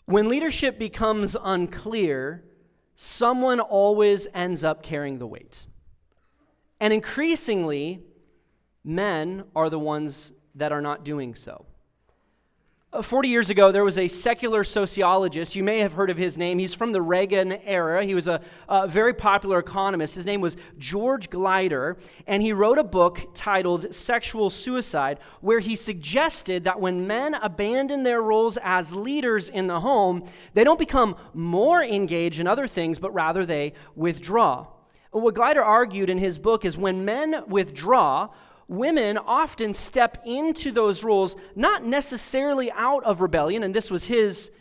When leadership becomes unclear, someone always ends up carrying the weight. And increasingly, men are the ones that are not doing so. 40 years ago, there was a secular sociologist. You may have heard of his name. He's from the Reagan era. He was a very popular economist. His name was George Glider, and he wrote a book titled Sexual Suicide, where he suggested that when men abandon their roles as leaders in the home, they don't become more engaged in other things, but rather they withdraw. What Glider argued in his book is when men withdraw, women often step into those roles, not necessarily out of rebellion, and this was his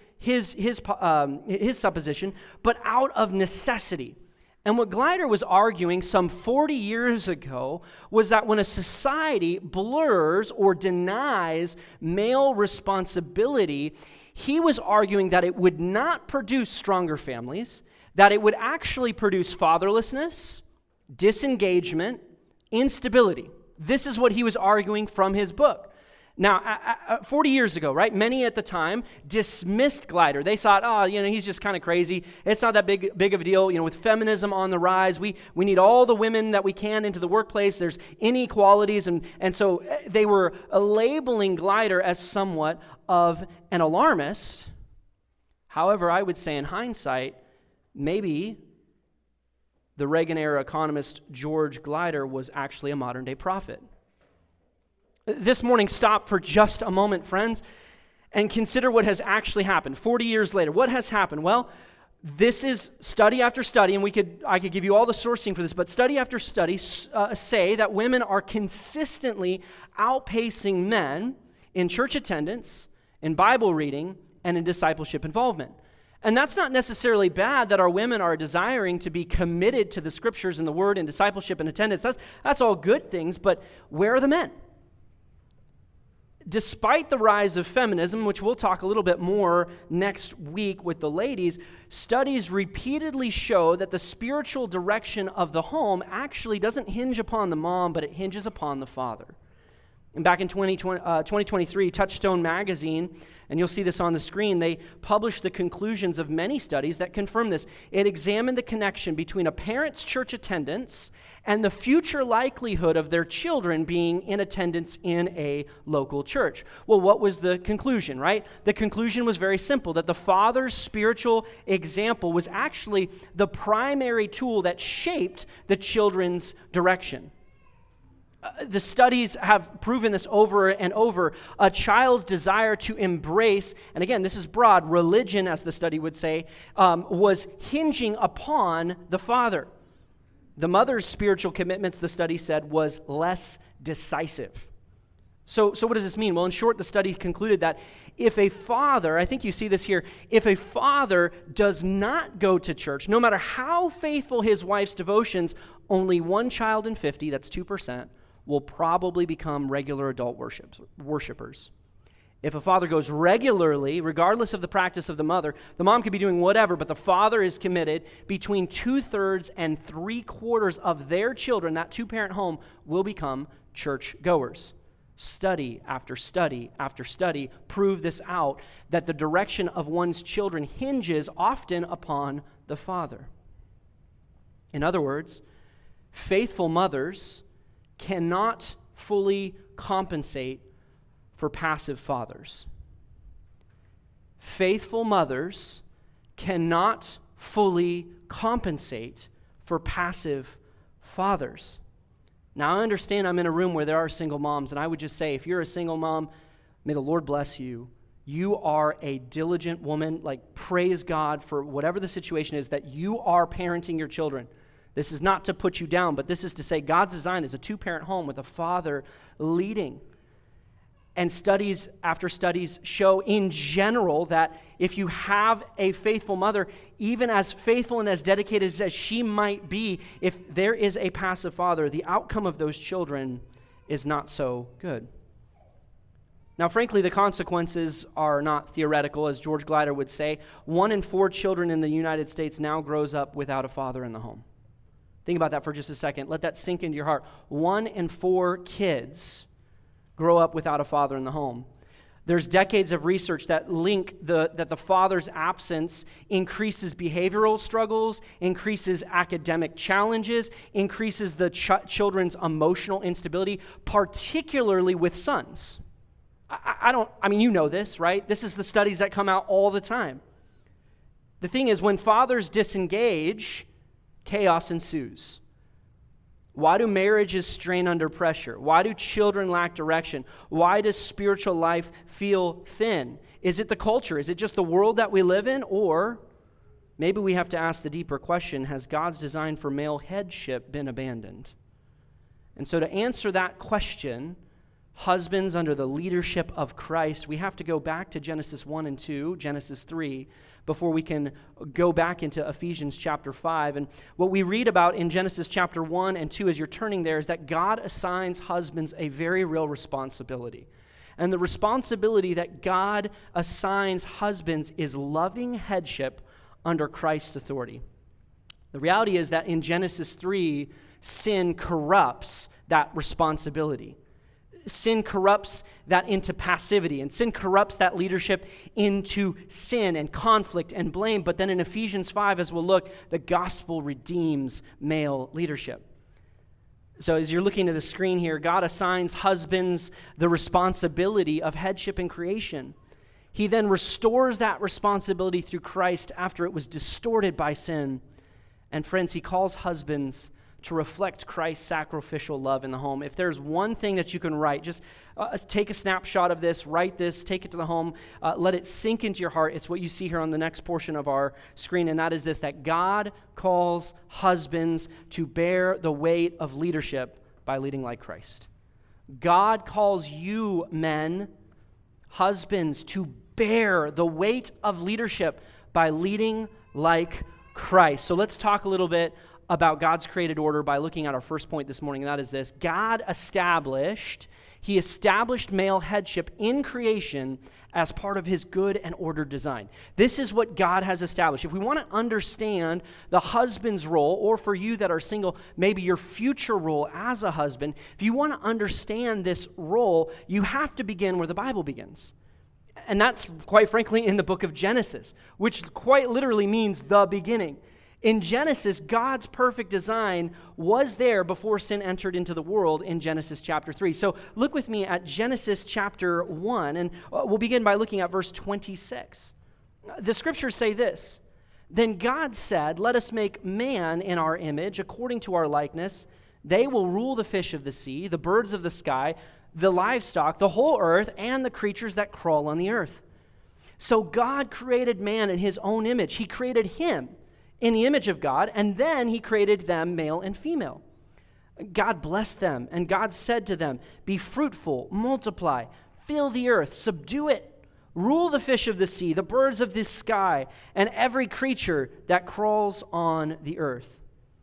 supposition, but out of necessity. And what Glider was arguing some 40 years ago was that when a society blurs or denies male responsibility, he was arguing that it would not produce stronger families, that it would actually produce fatherlessness, disengagement, instability. This is what he was arguing from his book. Now, 40 years ago, right, many at the time dismissed Glider. They thought, he's just kind of crazy. It's not that big of a deal. With feminism on the rise, we need all the women that we can into the workplace. There's inequalities, and so they were labeling Glider as somewhat of an alarmist. However, I would say in hindsight, maybe the Reagan-era economist George Glider was actually a modern-day prophet. This morning, stop for just a moment, friends, and consider what has actually happened. 40 years later, what has happened? Well, this is study after study, and I could give you all the sourcing for this, but study after study say that women are consistently outpacing men in church attendance, in Bible reading, and in discipleship involvement. And that's not necessarily bad that our women are desiring to be committed to the scriptures and the word and discipleship and attendance. That's all good things, but where are the men? Despite the rise of feminism, which we'll talk a little bit more next week with the ladies, studies repeatedly show that the spiritual direction of the home actually doesn't hinge upon the mom, but it hinges upon the father. And back in 2023, Touchstone magazine, and you'll see this on the screen, they published the conclusions of many studies that confirm this. It examined the connection between a parent's church attendance and the future likelihood of their children being in attendance in a local church. Well, what was the conclusion, right? The conclusion was very simple, that the father's spiritual example was actually the primary tool that shaped the children's direction. The studies have proven this over and over. A child's desire to embrace, and again, this is broad, religion, as the study would say, was hinging upon the father. The mother's spiritual commitments, the study said, was less decisive. So what does this mean? Well, in short, the study concluded that if a father, I think you see this here, if a father does not go to church, no matter how faithful his wife's devotions, only one child in 50, that's 2%, will probably become regular adult worshipers. If a father goes regularly, regardless of the practice of the mom could be doing whatever, but the father is committed, between 2/3 and 3/4 of their children, that two-parent home, will become church goers. Study after study after study prove this out, that the direction of one's children hinges often upon the father. In other words, faithful mothers cannot fully compensate for passive fathers. Faithful mothers cannot fully compensate for passive fathers. Now, I understand I'm in a room where there are single moms, and I would just say, if you're a single mom, may the Lord bless you. You are a diligent woman. Praise God for whatever the situation is, that you are parenting your children. This is not to put you down, but this is to say God's design is a two-parent home with a father leading. And studies after studies show in general that if you have a faithful mother, even as faithful and as dedicated as she might be, if there is a passive father, the outcome of those children is not so good. Now, frankly, the consequences are not theoretical, as George Glider would say. 1 in 4 children in the United States now grows up without a father in the home. Think about that for just a second. Let that sink into your heart. 1 in 4 kids grow up without a father in the home. There's decades of research that link that the father's absence increases behavioral struggles, increases academic challenges, increases the children's emotional instability, particularly with sons. You know this, right? This is the studies that come out all the time. The thing is, when fathers disengage, chaos ensues. Why do marriages strain under pressure? Why do children lack direction? Why does spiritual life feel thin? Is it the culture? Is it just the world that we live in? Or maybe we have to ask the deeper question, has God's design for male headship been abandoned? And so to answer that question, husbands under the leadership of Christ, we have to go back to Genesis 1 and 2, Genesis 3, before we can go back into Ephesians chapter 5. And what we read about in Genesis chapter 1 and 2 as you're turning there is that God assigns husbands a very real responsibility. And the responsibility that God assigns husbands is loving headship under Christ's authority. The reality is that in Genesis 3, sin corrupts that responsibility. Sin corrupts that into passivity, and sin corrupts that leadership into sin and conflict and blame. But then in Ephesians 5, as we'll look, the gospel redeems male leadership. So as you're looking at the screen here, God assigns husbands the responsibility of headship in creation. He then restores that responsibility through Christ after it was distorted by sin. And friends, he calls husbands to reflect Christ's sacrificial love in the home. If there's one thing that you can write, just take a snapshot of this, write this, take it to the home, let it sink into your heart. It's what you see here on the next portion of our screen, and that is this, that God calls husbands to bear the weight of leadership by leading like Christ. God calls you, men, husbands, to bear the weight of leadership by leading like Christ. So let's talk a little bit about God's created order by looking at our first point this morning, and that is this. God established male headship in creation as part of his good and ordered design. This is what God has established. If we want to understand the husband's role, or for you that are single, maybe your future role as a husband, if you want to understand this role, you have to begin where the Bible begins. And that's, quite frankly, in the book of Genesis, which quite literally means the beginning. In Genesis, God's perfect design was there before sin entered into the world in Genesis chapter 3. So look with me at Genesis chapter 1, and we'll begin by looking at verse 26. The scriptures say this, "Then God said, 'Let us make man in our image, according to our likeness. They will rule the fish of the sea, the birds of the sky, the livestock, the whole earth, and the creatures that crawl on the earth.'" So God created man in his own image. He created him in the image of God, and then he created them male and female. God blessed them, and God said to them, "Be fruitful, multiply, fill the earth, subdue it, rule the fish of the sea, the birds of the sky, and every creature that crawls on the earth."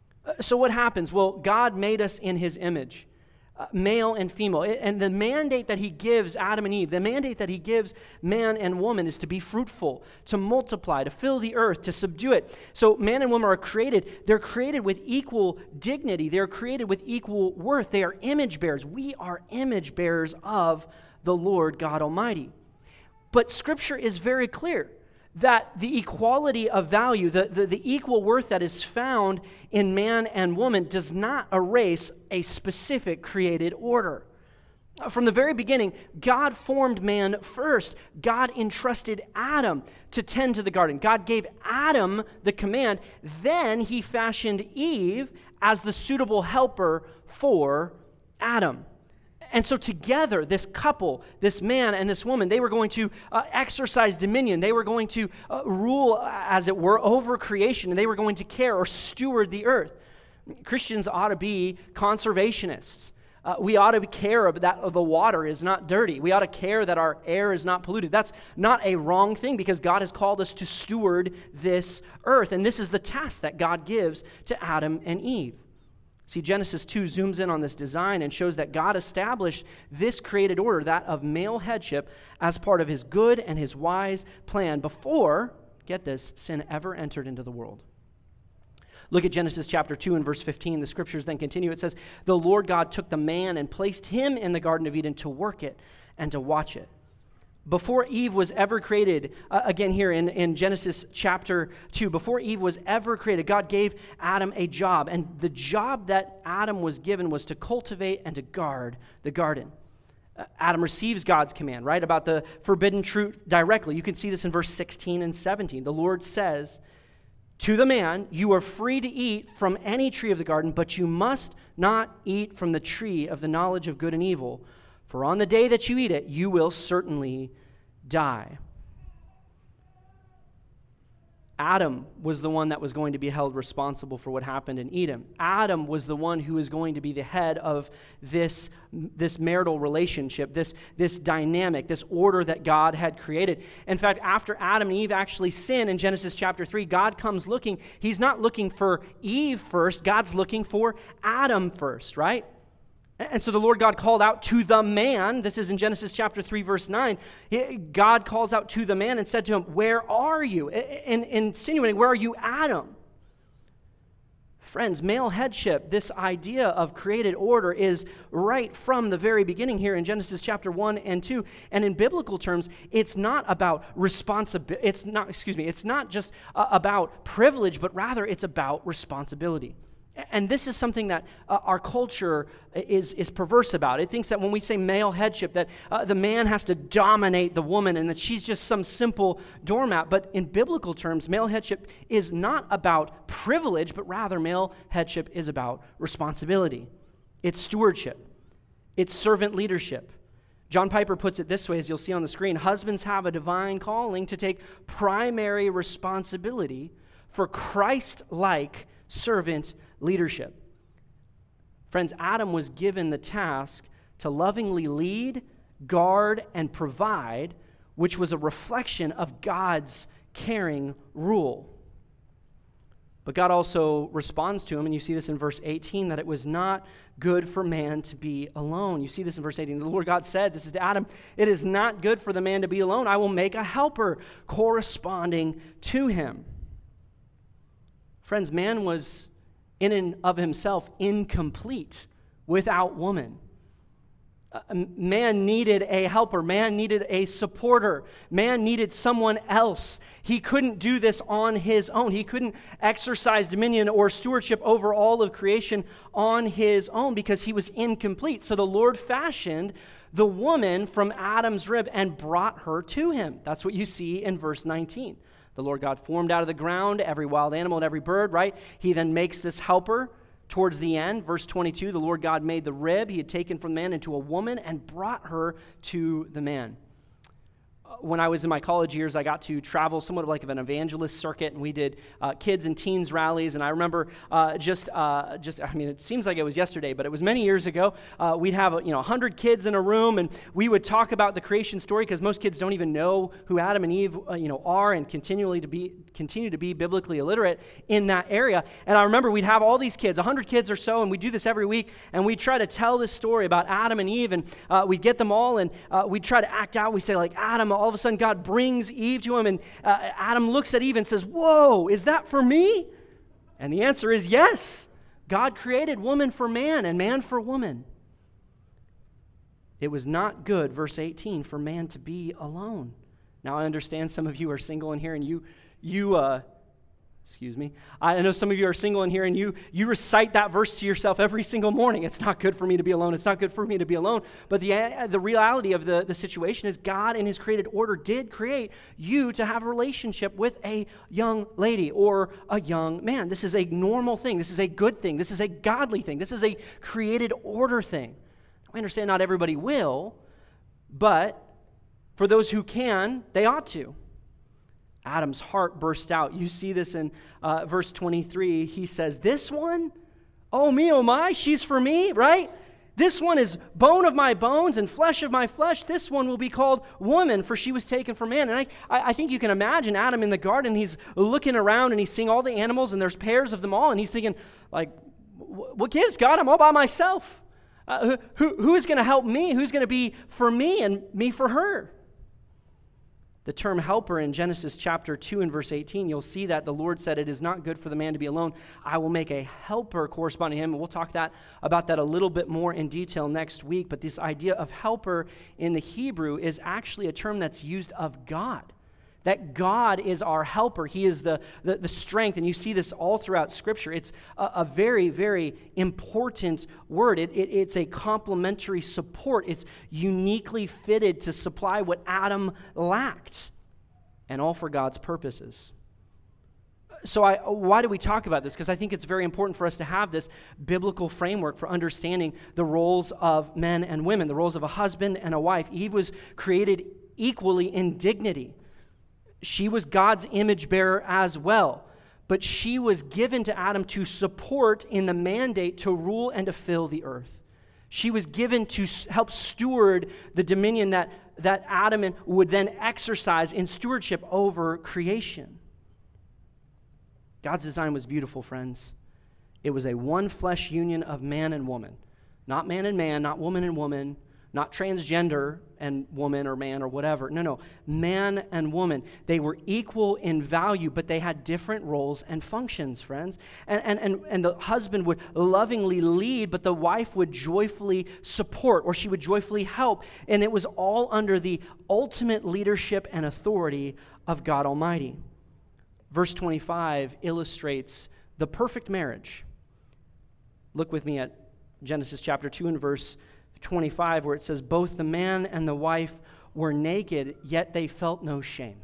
So what happens? Well, God made us in his image, male and female. And the mandate that he gives Adam and Eve, the mandate that he gives man and woman is to be fruitful, to multiply, to fill the earth, to subdue it. So man and woman are created. They're created with equal dignity. They're created with equal worth. They are image bearers. We are image bearers of the Lord God Almighty. But Scripture is very clear that the equality of value, the equal worth that is found in man and woman does not erase a specific created order. From the very beginning, God formed man first. God entrusted Adam to tend to the garden. God gave Adam the command. Then he fashioned Eve as the suitable helper for Adam. And so together, this couple, this man and this woman, they were going to exercise dominion. They were going to rule, as it were, over creation, and they were going to care or steward the earth. Christians ought to be conservationists. We ought to care that the water is not dirty. We ought to care that our air is not polluted. That's not a wrong thing because God has called us to steward this earth. And this is the task that God gives to Adam and Eve. See, Genesis 2 zooms in on this design and shows that God established this created order, that of male headship, as part of his good and his wise plan before, get this, sin ever entered into the world. Look at Genesis chapter 2 and verse 15. The scriptures then continue. It says, "The Lord God took the man and placed him in the Garden of Eden to work it and to watch it." Before Eve was ever created, again here in Genesis chapter 2, before Eve was ever created, God gave Adam a job. And the job that Adam was given was to cultivate and to guard the garden. Adam receives God's command, right, about the forbidden fruit directly. You can see this in verse 16 and 17. The Lord says, to the man, you are free to eat from any tree of the garden, but you must not eat from the tree of the knowledge of good and evil. For on the day that you eat it, you will certainly die. Adam was the one that was going to be held responsible for what happened in Eden. Adam was the one who was going to be the head of this marital relationship, this dynamic, this order that God had created. In fact, after Adam and Eve actually sin in Genesis chapter 3, God comes looking. He's not looking for Eve first. God's looking for Adam first, right? And so the Lord God called out to the man. This is in Genesis chapter 3, verse 9. God calls out to the man and said to him, where are you? Insinuating, where are you, Adam? Friends, male headship, this idea of created order is right from the very beginning here in Genesis chapter 1 and 2. And in biblical terms, it's not about responsibility. It's not just about privilege, but rather it's about responsibility. And this is something that our culture is perverse about. It thinks that when we say male headship, that the man has to dominate the woman and that she's just some simple doormat. But in biblical terms, male headship is not about privilege, but rather male headship is about responsibility. It's stewardship. It's servant leadership. John Piper puts it this way, as you'll see on the screen: husbands have a divine calling to take primary responsibility for Christ-like servant leadership. Friends, Adam was given the task to lovingly lead, guard, and provide, which was a reflection of God's caring rule. But God also responds to him, and you see this in verse 18, that it was not good for man to be alone. You see this in verse 18. The Lord God said, this is to Adam, it is not good for the man to be alone. I will make a helper corresponding to him. Friends, man was in and of himself incomplete without woman. Man needed a helper. Man needed a supporter. Man needed someone else. He couldn't do this on his own. He couldn't exercise dominion or stewardship over all of creation on his own because he was incomplete. So the Lord fashioned the woman from Adam's rib and brought her to him. That's what you see in verse 19. The Lord God formed out of the ground every wild animal and every bird, right? He then makes this helper towards the end. Verse 22, the Lord God made the rib he had taken from man into a woman and brought her to the man. When I was in my college years, I got to travel somewhat like an evangelist circuit, and we did kids and teens rallies. And I remember it seems like it was yesterday, but it was many years ago. We'd have 100 kids in a room, and we would talk about the creation story because most kids don't even know who Adam and Eve are, and continue to be biblically illiterate in that area. And I remember we'd have all these kids, 100 kids or so, and we do this every week, and we try to tell this story about Adam and Eve, and we'd get them all, and we'd try to act out. We say like Adam. All of a sudden, God brings Eve to him, and Adam looks at Eve and says, "Whoa, is that for me?" And the answer is yes. God created woman for man and man for woman. It was not good, verse 18, for man to be alone. Now, I understand some of you are single in here, and I know some of you are single in here, and you recite that verse to yourself every single morning. It's not good for me to be alone. It's not good for me to be alone. But the reality of the situation is God in his created order did create you to have a relationship with a young lady or a young man. This is a normal thing. This is a good thing. This is a godly thing. This is a created order thing. I understand not everybody will, but for those who can, they ought to. Adam's heart burst out. You see this in verse 23. He says, this one? Oh me, oh my, she's for me, right? This one is bone of my bones and flesh of my flesh. This one will be called woman, for she was taken from man. And I think you can imagine Adam in the garden. He's looking around and he's seeing all the animals, and there's pairs of them all, and he's thinking, like, what gives, God? I'm all by myself. Who is going to help me? Who's going to be for me and me for her? The term helper in Genesis chapter 2 and verse 18, you'll see that the Lord said, "It is not good for the man to be alone. I will make a helper corresponding to him." And we'll talk about that a little bit more in detail next week. But this idea of helper in the Hebrew is actually a term that's used of God. That God is our helper. He is the strength. And you see this all throughout Scripture. It's a very, very important word. It's a complementary support. It's uniquely fitted to supply what Adam lacked. And all for God's purposes. So why do we talk about this? Because I think it's very important for us to have this biblical framework for understanding the roles of men and women, the roles of a husband and a wife. Eve was created equally in dignity. She was God's image bearer as well, but she was given to Adam to support in the mandate to rule and to fill the earth. She was given to help steward the dominion that Adam would then exercise in stewardship over creation. God's design was beautiful, friends. It was a one flesh union of man and woman. Not man and man, not woman and woman, not transgender and woman or man or whatever. No. Man and woman. They were equal in value, but they had different roles and functions, friends. And the husband would lovingly lead, but the wife would joyfully support, or she would joyfully help. And it was all under the ultimate leadership and authority of God Almighty. Verse 25 illustrates the perfect marriage. Look with me at Genesis chapter 2 and verse 25, where it says, "Both the man and the wife were naked, yet they felt no shame."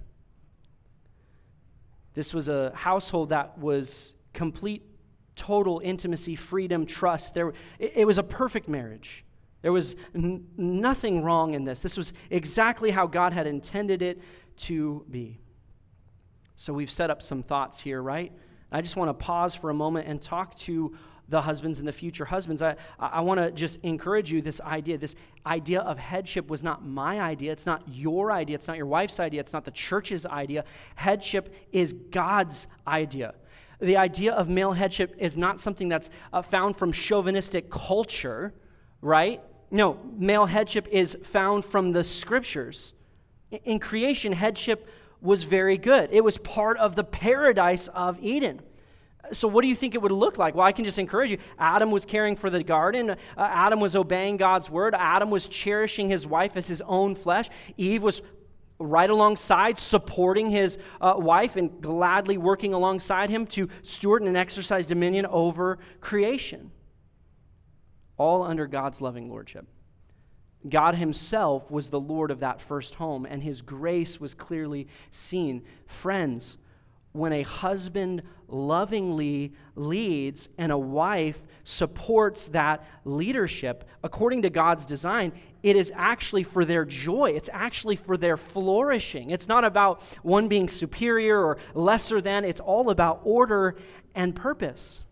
This was a household that was complete, total intimacy, freedom, trust. It was a perfect marriage. There was nothing wrong in this. This was exactly how God had intended it to be. So we've set up some thoughts here, right? I just want to pause for a moment and talk to the husbands and the future husbands. I want to just encourage you, this idea of headship was not my idea. It's not your idea. It's not your wife's idea. It's not the church's idea. Headship is God's idea. The idea of male headship is not something that's found from chauvinistic culture, right? No, male headship is found from the Scriptures. In creation, headship was very good. It was part of the paradise of Eden. So what do you think it would look like? Well, I can just encourage you. Adam was caring for the garden. Adam was obeying God's word. Adam was cherishing his wife as his own flesh. Eve was right alongside, supporting his wife and gladly working alongside him to steward and exercise dominion over creation. All under God's loving lordship. God himself was the Lord of that first home, and his grace was clearly seen. Friends, when a husband lovingly leads and a wife supports that leadership, according to God's design, it is actually for their joy. It's actually for their flourishing. It's not about one being superior or lesser than. It's all about order and purpose.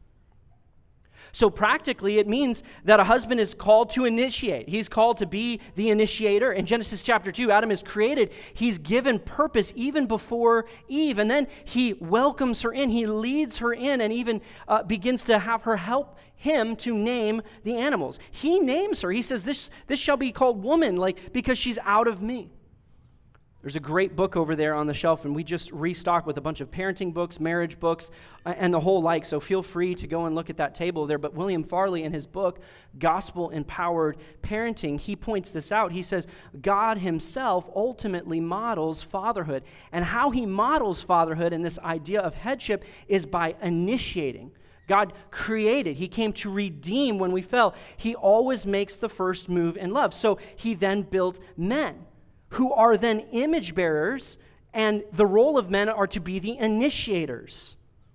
So practically, it means that a husband is called to initiate. He's called to be the initiator. In Genesis chapter 2, Adam is created. He's given purpose even before Eve. And then he welcomes her in. He leads her in and even begins to have her help him to name the animals. He names her. He says, this shall be called woman, because she's out of me. There's a great book over there on the shelf, and we just restocked with a bunch of parenting books, marriage books, and the whole like, so feel free to go and look at that table there. But William Farley, in his book, Gospel-Empowered Parenting, he points this out. He says, God himself ultimately models fatherhood, and how he models fatherhood and this idea of headship is by initiating. God created. He came to redeem when we fell. He always makes the first move in love. So he then built men, who are then image bearers, and the role of men are to be the initiators.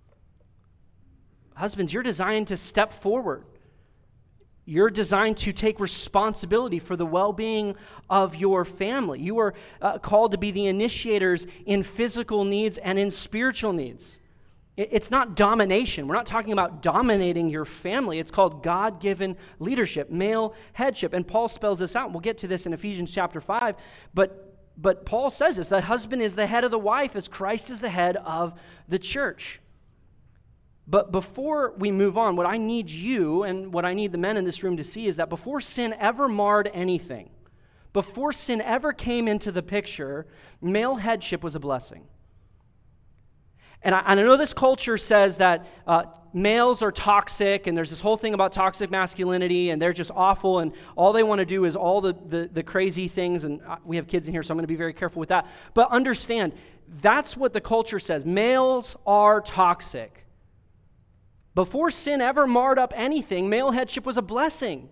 Husbands, you're designed to step forward. You're designed to take responsibility for the well-being of your family. You are called to be the initiators in physical needs and in spiritual needs. It's not domination. We're not talking about dominating your family. It's called God-given leadership, male headship. And Paul spells this out. We'll get to this in Ephesians chapter 5. But Paul says this, the husband is the head of the wife as Christ is the head of the church. But before we move on, what I need you and what I need the men in this room to see is that before sin ever marred anything, before sin ever came into the picture, male headship was a blessing. And I know this culture says that males are toxic, and there's this whole thing about toxic masculinity, and they're just awful, and all they want to do is all the crazy things, and we have kids in here, so I'm going to be very careful with that. But understand, that's what the culture says. Males are toxic. Before sin ever marred up anything, male headship was a blessing.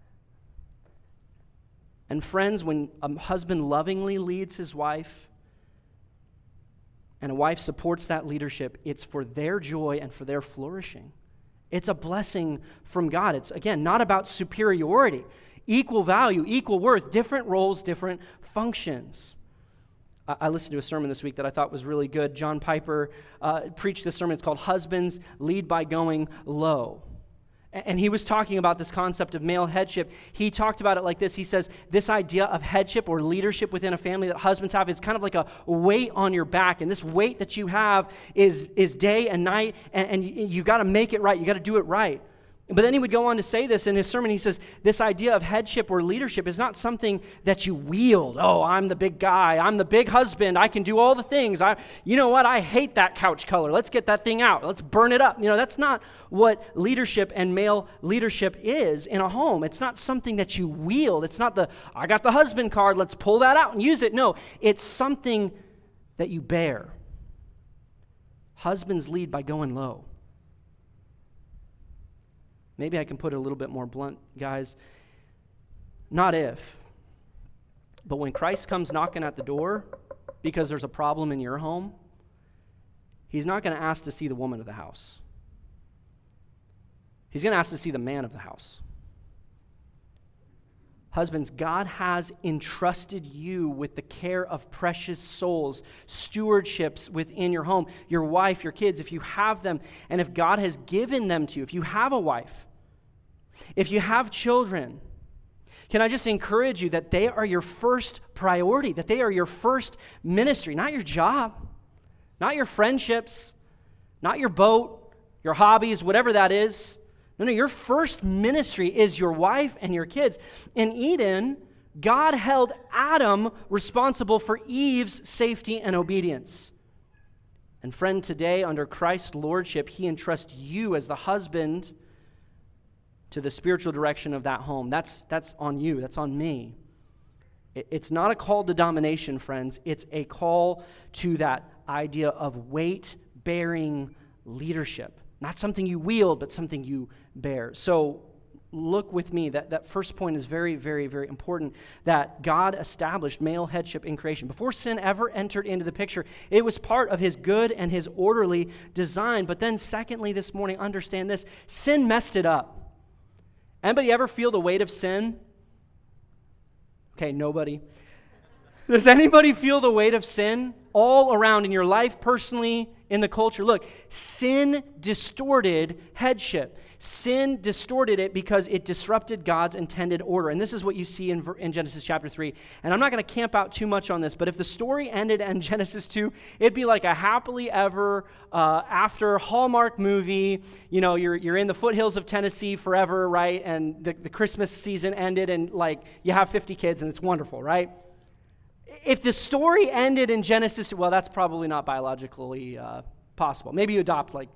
And friends, when a husband lovingly leads his wife, and a wife supports that leadership, it's for their joy and for their flourishing. It's a blessing from God. It's, again, not about superiority. Equal value, equal worth, different roles, different functions. I listened to a sermon this week that I thought was really good. John Piper preached this sermon. It's called Husbands Lead by Going Low. And he was talking about this concept of male headship. He talked about it like this. He says, this idea of headship or leadership within a family that husbands have is kind of like a weight on your back. And this weight that you have is day and night, and you got to make it right. You got to do it right. But then he would go on to say this in his sermon. He says, this idea of headship or leadership is not something that you wield. Oh, I'm the big guy. I'm the big husband. I can do all the things. You know what? I hate that couch color. Let's get that thing out. Let's burn it up. That's not what leadership and male leadership is in a home. It's not something that you wield. It's not I got the husband card. Let's pull that out and use it. No, it's something that you bear. Husbands lead by going low. Maybe I can put it a little bit more blunt, guys. Not if, but when Christ comes knocking at the door because there's a problem in your home, he's not going to ask to see the woman of the house. He's going to ask to see the man of the house. Husbands, God has entrusted you with the care of precious souls, stewardships within your home, your wife, your kids, if you have them, and if God has given them to you, if you have a wife, if you have children, can I just encourage you that they are your first priority, that they are your first ministry, not your job, not your friendships, not your boat, your hobbies, whatever that is. No, your first ministry is your wife and your kids. In Eden, God held Adam responsible for Eve's safety and obedience. And friend, today, under Christ's lordship, he entrusts you as the husband to the spiritual direction of that home. That's on you. That's on me. It's not a call to domination, friends. It's a call to that idea of weight-bearing leadership. Not something you wield, but something you bear. So look with me. That first point is very, very, very important, that God established male headship in creation. Before sin ever entered into the picture, it was part of his good and his orderly design. But then secondly, this morning, understand this, sin messed it up. Anybody ever feel the weight of sin? Okay, nobody. Does anybody feel the weight of sin all around in your life, personally, in the culture? Look, sin distorted headship. Sin distorted it because it disrupted God's intended order. And this is what you see in Genesis chapter 3. And I'm not going to camp out too much on this, but if the story ended in Genesis 2, it'd be like a happily ever after Hallmark movie. You know, you're in the foothills of Tennessee forever, right? And the Christmas season ended and like you have 50 kids and it's wonderful, right? If the story ended in Genesis, well, that's probably not biologically possible. Maybe you adopt like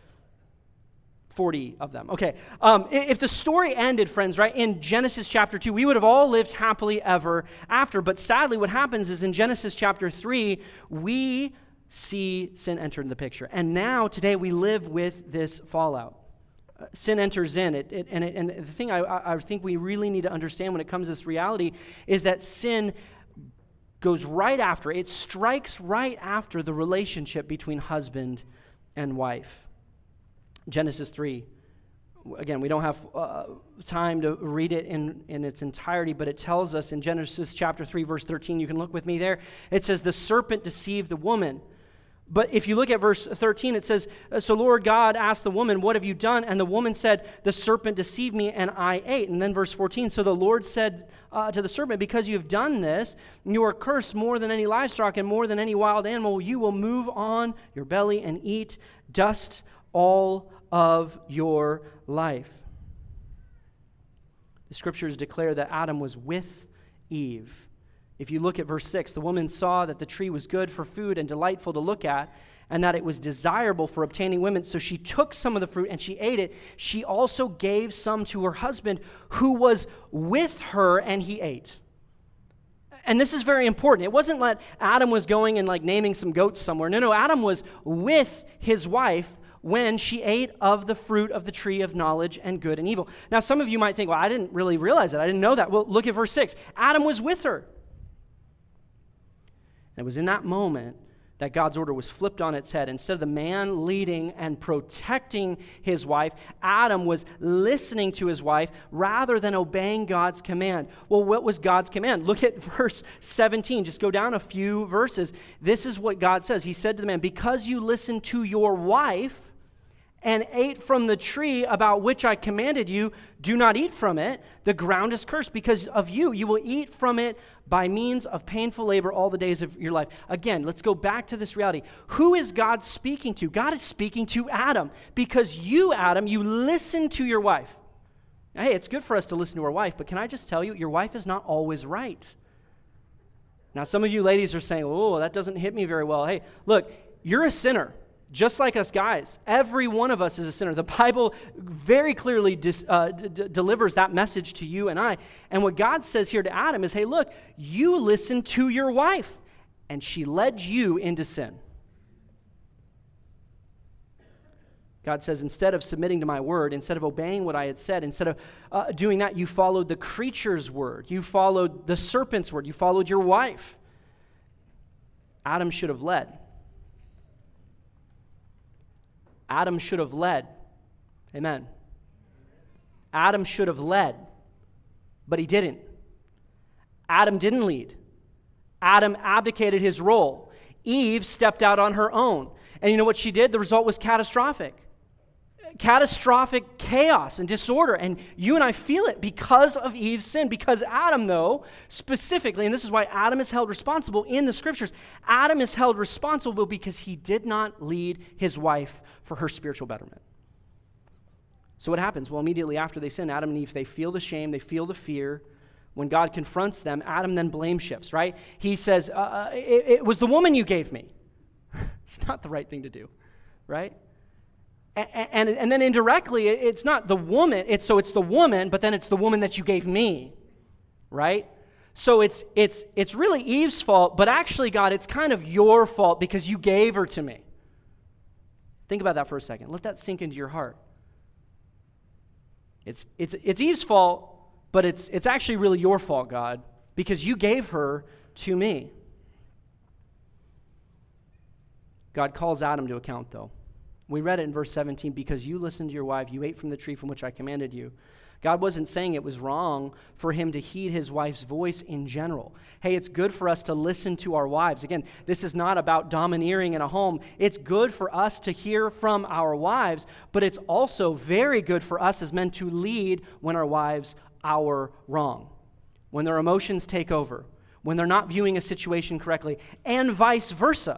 40 of them. Okay. If the story ended, friends, right, in Genesis chapter 2, we would have all lived happily ever after. But sadly, what happens is in Genesis chapter 3, we see sin enter into the picture. And now, today, we live with this fallout. Sin enters in. And the thing I think we really need to understand when it comes to this reality is that sin goes right after, it strikes right after the relationship between husband and wife. Genesis 3. Again, we don't have time to read it in its entirety, but it tells us in Genesis chapter 3, verse 13, you can look with me there. It says, the serpent deceived the woman. But if you look at verse 13, it says, so Lord God asked the woman, what have you done? And the woman said, the serpent deceived me and I ate. And then verse 14, so the Lord said to the serpent, because you have done this, you are cursed more than any livestock and more than any wild animal. You will move on your belly and eat dust all of your life. The scriptures declare that Adam was with Eve. If you look at verse 6, the woman saw that the tree was good for food and delightful to look at, and that it was desirable for obtaining women. So she took some of the fruit and she ate it. She also gave some to her husband who was with her, and he ate. And this is very important. It wasn't that Adam was going and like naming some goats somewhere. No, Adam was with his wife when she ate of the fruit of the tree of knowledge and good and evil. Now, some of you might think, well, I didn't really realize that. I didn't know that. Well, look at verse 6. Adam was with her. And it was in that moment that God's order was flipped on its head. Instead of the man leading and protecting his wife, Adam was listening to his wife rather than obeying God's command. Well, what was God's command? Look at verse 17. Just go down a few verses. This is what God says. He said to the man, because you listened to your wife and ate from the tree about which I commanded you, do not eat from it. The ground is cursed because of you. You will eat from it by means of painful labor all the days of your life. Again, let's go back to this reality. Who is God speaking to? God is speaking to Adam, because you, Adam, you listen to your wife. Now, hey, it's good for us to listen to our wife, but can I just tell you, your wife is not always right. Now, some of you ladies are saying, oh, that doesn't hit me very well. Hey, look, you're a sinner. Just like us guys, every one of us is a sinner. The Bible very clearly delivers that message to you and I. And what God says here to Adam is, hey, look, you listened to your wife, and she led you into sin. God says, instead of submitting to my word, instead of obeying what I had said, instead of doing that, you followed the creature's word. You followed the serpent's word. You followed your wife. Adam should have led. Adam should have led. Amen. Adam should have led, but he didn't. Adam didn't lead. Adam abdicated his role. Eve stepped out on her own. And you know what she did? The result was catastrophic. Catastrophic chaos and disorder. And you and I feel it because of Eve's sin. Because Adam, though, specifically, and this is why Adam is held responsible in the scriptures, Adam is held responsible because he did not lead his wife for her spiritual betterment. So what happens? Well, immediately after they sin, Adam and Eve, they feel the shame, they feel the fear. When God confronts them, Adam then blame shifts, right? He says, it was the woman you gave me. It's not the right thing to do, right? And then indirectly, it's not the woman, it's the woman, but then it's the woman that you gave me, right? So it's really Eve's fault, but actually, God, it's kind of your fault because you gave her to me. Think about that for a second. Let that sink into your heart. It's Eve's fault, but it's actually really your fault, God, because you gave her to me. God calls Adam to account, though. We read it in verse 17, because you listened to your wife, you ate from the tree from which I commanded you. God wasn't saying it was wrong for him to heed his wife's voice in general. Hey, it's good for us to listen to our wives. Again, this is not about domineering in a home. It's good for us to hear from our wives, but it's also very good for us as men to lead when our wives are wrong, when their emotions take over, when they're not viewing a situation correctly, and vice versa.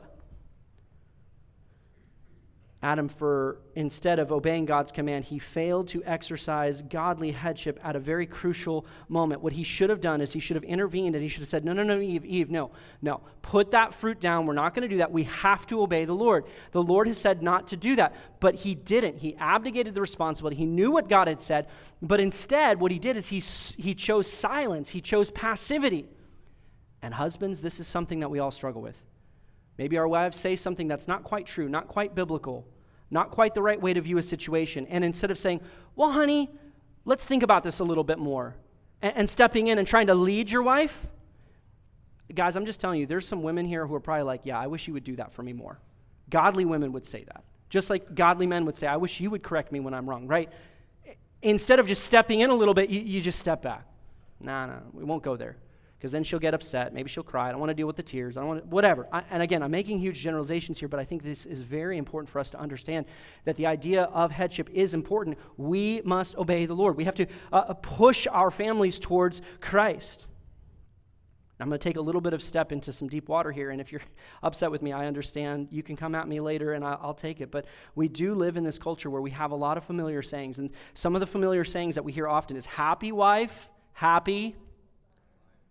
Adam, instead of obeying God's command, he failed to exercise godly headship at a very crucial moment. What he should have done is he should have intervened and he should have said, no, Eve, no. Put that fruit down. We're not going to do that. We have to obey the Lord. The Lord has said not to do that, but he didn't. He abdicated the responsibility. He knew what God had said, but instead what he did is he chose silence. He chose passivity. And husbands, this is something that we all struggle with. Maybe our wives say something that's not quite true, not quite biblical, not quite the right way to view a situation. And instead of saying, well, honey, let's think about this a little bit more, and stepping in and trying to lead your wife, guys, I'm just telling you, there's some women here who are probably like, yeah, I wish you would do that for me more. Godly women would say that. Just like godly men would say, I wish you would correct me when I'm wrong, right? Instead of just stepping in a little bit, you just step back. No, we won't go there. Because then she'll get upset. Maybe she'll cry. I don't want to deal with the tears. I don't want to, whatever. And again, I'm making huge generalizations here, but I think this is very important for us to understand that the idea of headship is important. We must obey the Lord. We have to push our families towards Christ. I'm going to take a little bit of step into some deep water here, and if you're upset with me, I understand. You can come at me later, and I'll take it. But we do live in this culture where we have a lot of familiar sayings, and some of the familiar sayings that we hear often is happy wife, happy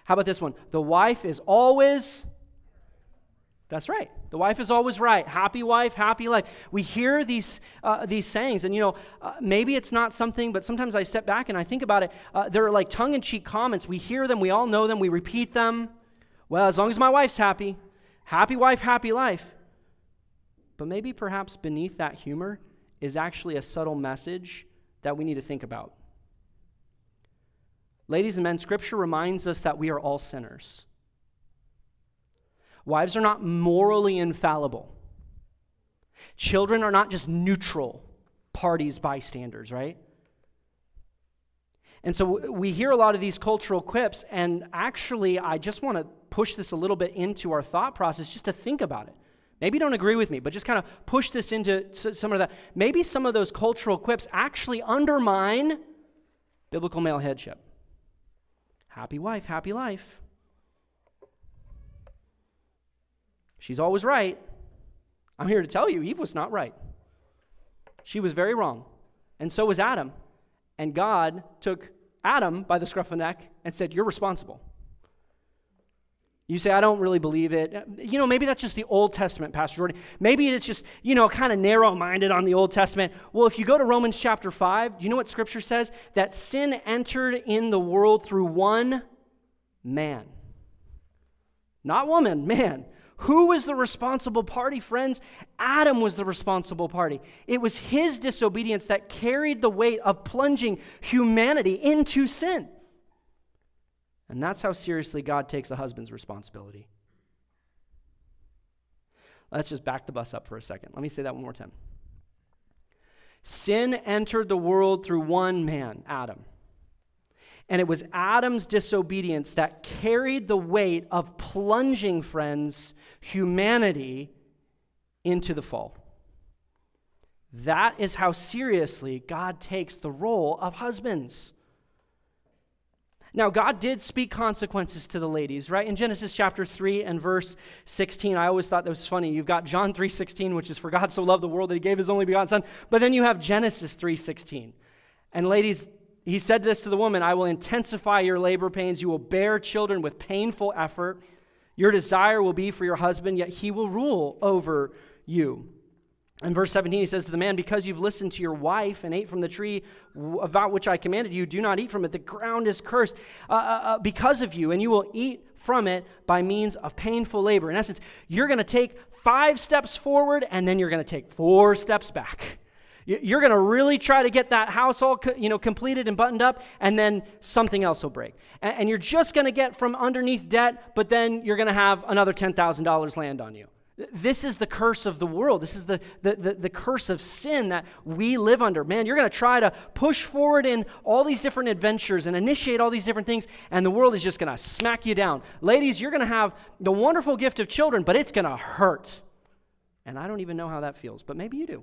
How about this one? The wife is always... That's right. The wife is always right. Happy wife, happy life. We hear these sayings, and maybe it's not something, but sometimes I step back and I think about it. They're like tongue-in-cheek comments. We hear them, we all know them, we repeat them. Well, as long as my wife's happy, happy wife, happy life. But maybe perhaps beneath that humor is actually a subtle message that we need to think about. Ladies and men, Scripture reminds us that we are all sinners. Wives are not morally infallible. Children are not just neutral parties, bystanders, right? And so we hear a lot of these cultural quips, and actually I just want to push this a little bit into our thought process just to think about it. Maybe you don't agree with me, but just kind of push this into some of that. Maybe some of those cultural quips actually undermine biblical male headship. Happy wife, happy life. She's always right. I'm here to tell you, Eve was not right. She was very wrong. And so was Adam. And God took Adam by the scruff of the neck and said, you're responsible. You say, I don't really believe it. Maybe that's just the Old Testament, Pastor Jordan. Maybe it's just, kind of narrow-minded on the Old Testament. Well, if you go to Romans chapter 5, do you know what Scripture says? That sin entered in the world through one man. Not woman, man. Who was the responsible party, friends? Adam was the responsible party. It was his disobedience that carried the weight of plunging humanity into sin. And that's how seriously God takes a husband's responsibility. Let's just back the bus up for a second. Let me say that one more time. Sin entered the world through one man, Adam. And it was Adam's disobedience that carried the weight of plunging, friends, humanity into the fall. That is how seriously God takes the role of husbands. Now, God did speak consequences to the ladies, right? In Genesis chapter 3 and verse 16, I always thought that was funny. You've got John 3:16, which is, for God so loved the world that he gave his only begotten son. But then you have Genesis 3:16. And ladies, he said this to the woman, I will intensify your labor pains. You will bear children with painful effort. Your desire will be for your husband, yet he will rule over you. In verse 17, he says to the man, because you've listened to your wife and ate from the tree about which I commanded you, do not eat from it. The ground is cursed because of you, and you will eat from it by means of painful labor. In essence, you're going to take 5 steps forward, and then you're going to take 4 steps back. You're going to really try to get that house all completed and buttoned up, and then something else will break. And you're just going to get from underneath debt, but then you're going to have another $10,000 land on you. This is the curse of the world. This is the curse of sin that we live under. Man, you're going to try to push forward in all these different adventures and initiate all these different things, and the world is just going to smack you down. Ladies, you're going to have the wonderful gift of children, but it's going to hurt. And I don't even know how that feels, but maybe you do.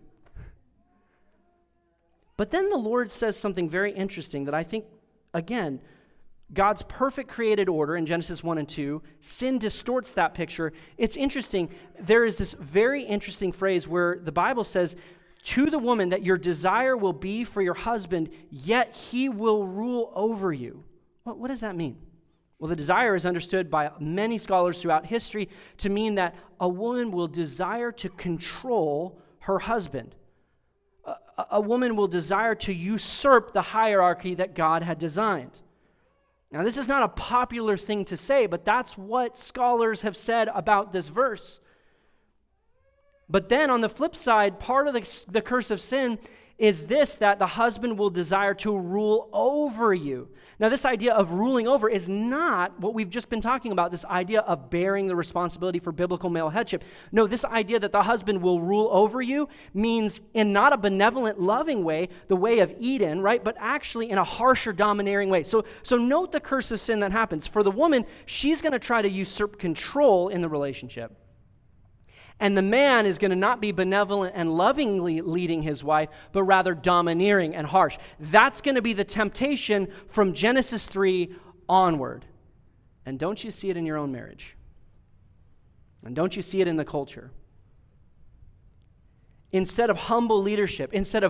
But then the Lord says something very interesting that I think, again, God's perfect created order in Genesis 1 and 2, sin distorts that picture. It's interesting. There is this very interesting phrase where the Bible says, to the woman that your desire will be for your husband, yet he will rule over you. What does that mean? Well, the desire is understood by many scholars throughout history to mean that a woman will desire to control her husband. A woman will desire to usurp the hierarchy that God had designed. Now, this is not a popular thing to say, but that's what scholars have said about this verse. But then on the flip side, part of the curse of sin is this, that the husband will desire to rule over you. Now, this idea of ruling over is not what we've just been talking about, this idea of bearing the responsibility for biblical male headship. No, this idea that the husband will rule over you means in not a benevolent, loving way, the way of Eden, right? But actually in a harsher, domineering way. So note the curse of sin that happens. For the woman, she's going to try to usurp control in the relationship. And the man is going to not be benevolent and lovingly leading his wife, but rather domineering and harsh. That's going to be the temptation from Genesis 3 onward. And don't you see it in your own marriage? And don't you see it in the culture? Instead of humble leadership, instead of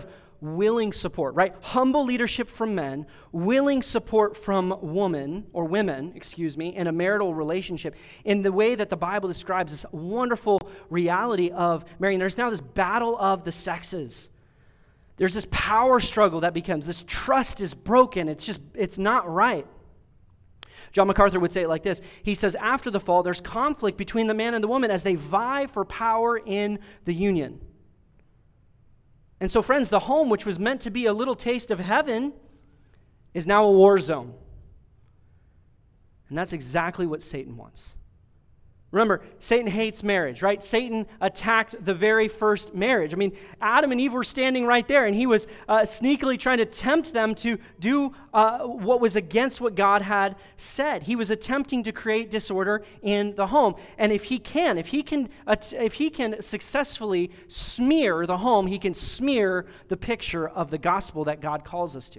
willing support, right? Humble leadership from men, willing support from women, in a marital relationship, in the way that the Bible describes this wonderful reality of marrying. There's now this battle of the sexes. There's this power struggle that becomes, this trust is broken. It's not right. John MacArthur would say it like this. He says, after the fall, there's conflict between the man and the woman as they vie for power in the union. And so, friends, the home, which was meant to be a little taste of heaven, is now a war zone. And that's exactly what Satan wants. Remember, Satan hates marriage, right? Satan attacked the very first marriage. I mean, Adam and Eve were standing right there, and he was sneakily trying to tempt them to do what was against what God had said. He was attempting to create disorder in the home. And if he can successfully smear the home, he can smear the picture of the gospel that God calls us to.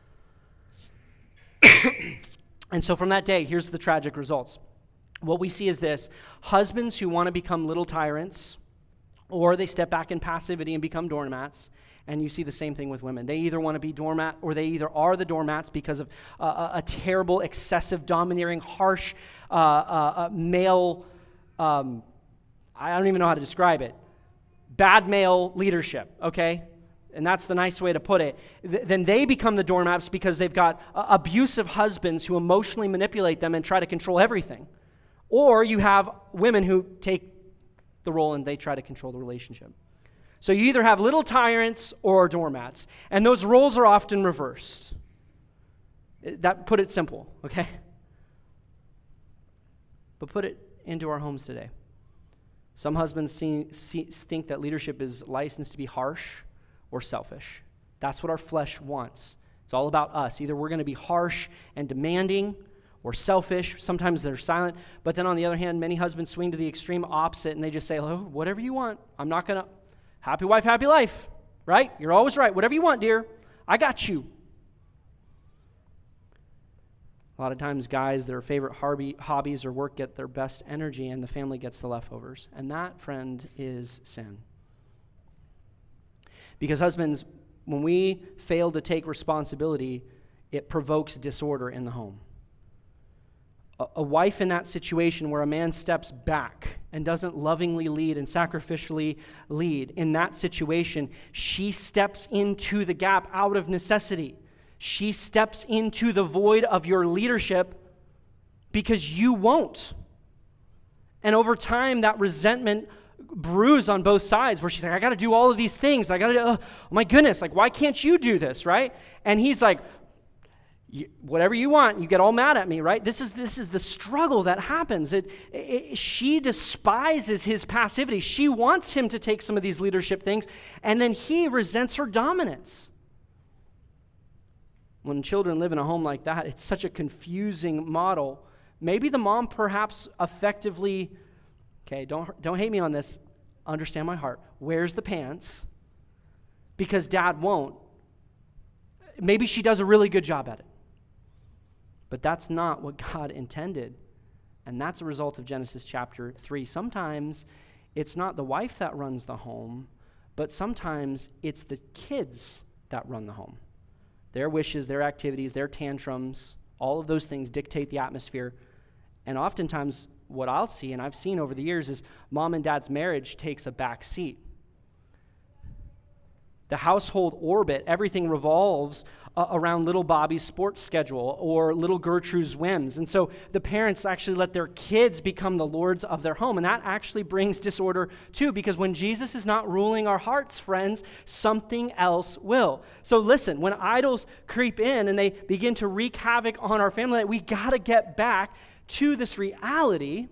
And so from that day, here's the tragic results. What we see is this: husbands who want to become little tyrants, or they step back in passivity and become doormats. And you see the same thing with women. They either want to be doormat, or they either are the doormats because of a terrible, excessive, domineering, harsh male, I don't even know how to describe it, bad male leadership, okay? And that's the nice way to put it. Then they become the doormats because they've got abusive husbands who emotionally manipulate them and try to control everything. Or you have women who take the role and they try to control the relationship. So you either have little tyrants or doormats, and those roles are often reversed. That put it simple, okay? But put it into our homes today. Some husbands think that leadership is licensed to be harsh or selfish. That's what our flesh wants. It's all about us. Either we're going to be harsh and demanding, or selfish. Sometimes they're silent. But then on the other hand, many husbands swing to the extreme opposite and they just say, oh, whatever you want. I'm not going to. Happy wife, happy life, right? You're always right. Whatever you want, dear. I got you. A lot of times guys, their favorite hobbies or work get their best energy and the family gets the leftovers. And that, friend, is sin. Because husbands, when we fail to take responsibility, it provokes disorder in the home. A wife in that situation where a man steps back and doesn't lovingly lead and sacrificially lead, in that situation, she steps into the gap out of necessity. She steps into the void of your leadership because you won't. And over time, that resentment brews on both sides where she's like, I got to do all of these things. I got to, oh my goodness, like, why can't you do this, right? And he's like, whatever you want, you get all mad at me, right? This is the struggle that happens. She despises his passivity. She wants him to take some of these leadership things, and then he resents her dominance. When children live in a home like that, it's such a confusing model. Maybe the mom perhaps effectively, okay, don't hate me on this, understand my heart, wears the pants because dad won't. Maybe she does a really good job at it. But that's not what God intended. And that's a result of Genesis chapter 3. Sometimes it's not the wife that runs the home, but sometimes it's the kids that run the home. Their wishes, their activities, their tantrums, all of those things dictate the atmosphere. And oftentimes what I'll see, and I've seen over the years, is mom and dad's marriage takes a back seat. The household orbit, everything revolves around little Bobby's sports schedule or little Gertrude's whims. And so the parents actually let their kids become the lords of their home. And that actually brings disorder too, because when Jesus is not ruling our hearts, friends, something else will. So listen, when idols creep in and they begin to wreak havoc on our family, we got to get back to this reality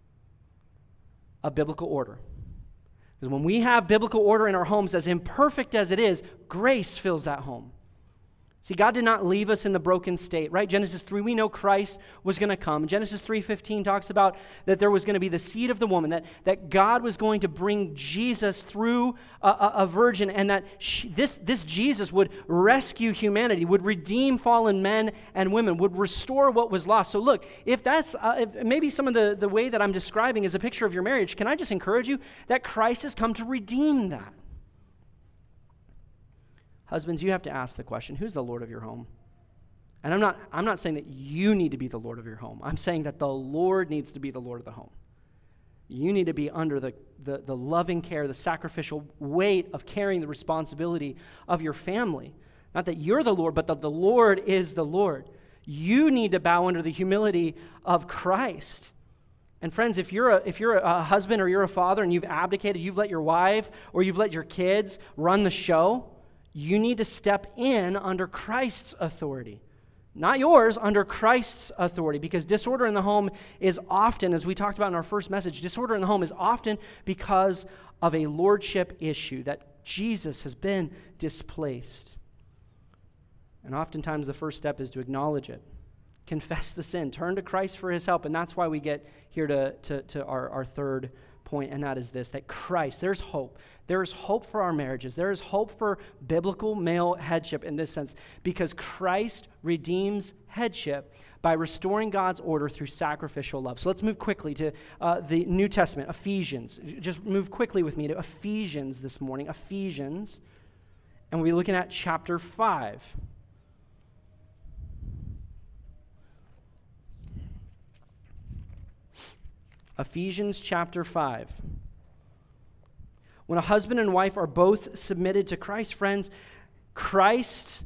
of biblical order. Because when we have biblical order in our homes, as imperfect as it is, grace fills that home. See, God did not leave us in the broken state, right? Genesis 3, we know Christ was going to come. Genesis 3:15 talks about that there was going to be the seed of the woman, that God was going to bring Jesus through a virgin, and that this Jesus would rescue humanity, would redeem fallen men and women, would restore what was lost. So look, if that's if maybe some of the way that I'm describing is a picture of your marriage, can I just encourage you that Christ has come to redeem that? Husbands, you have to ask the question, who's the Lord of your home? And I'm not saying that you need to be the Lord of your home. I'm saying that the Lord needs to be the Lord of the home. You need to be under the loving care, the sacrificial weight of carrying the responsibility of your family. Not that you're the Lord, but that the Lord is the Lord. You need to bow under the humility of Christ. And friends, if you're a husband or you're a father and you've abdicated, you've let your wife or you've let your kids run the show, you need to step in under Christ's authority. Not yours, under Christ's authority, because disorder in the home is often, as we talked about in our first message, disorder in the home is often because of a lordship issue, that Jesus has been displaced. And oftentimes the first step is to acknowledge it, confess the sin, turn to Christ for his help, and that's why we get here to our third point, and that is this, that Christ, there's hope. There is hope for our marriages. There is hope for biblical male headship in this sense, because Christ redeems headship by restoring God's order through sacrificial love. So let's move quickly to the New Testament, Ephesians. Just move quickly with me to Ephesians this morning, Ephesians, and we'll be looking at chapter 5. Ephesians chapter 5. When a husband and wife are both submitted to Christ, friends, Christ,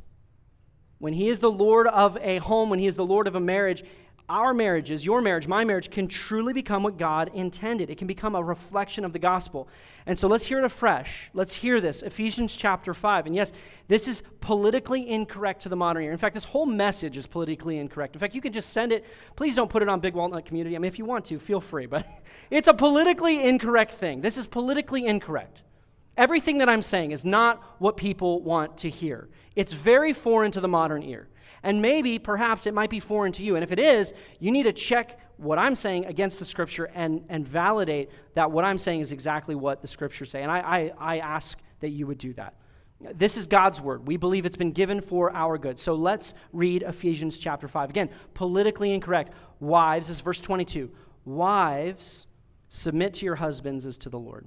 when he is the Lord of a home, when he is the Lord of a marriage, our marriages, your marriage, my marriage, can truly become what God intended. It can become a reflection of the gospel. And so let's hear it afresh. Let's hear this, Ephesians chapter 5. And yes, this is politically incorrect to the modern ear. In fact, this whole message is politically incorrect. In fact, you can just send it. Please don't put it on Big Walnut Community. I mean, if you want to, feel free. But it's a politically incorrect thing. This is politically incorrect. Everything that I'm saying is not what people want to hear. It's very foreign to the modern ear. And maybe, perhaps, it might be foreign to you. And if it is, you need to check what I'm saying against the Scripture and validate that what I'm saying is exactly what the Scriptures say. And I ask that you would do that. This is God's word. We believe it's been given for our good. So let's read Ephesians chapter 5. Again, politically incorrect. Wives, this is verse 22. Wives, submit to your husbands as to the Lord.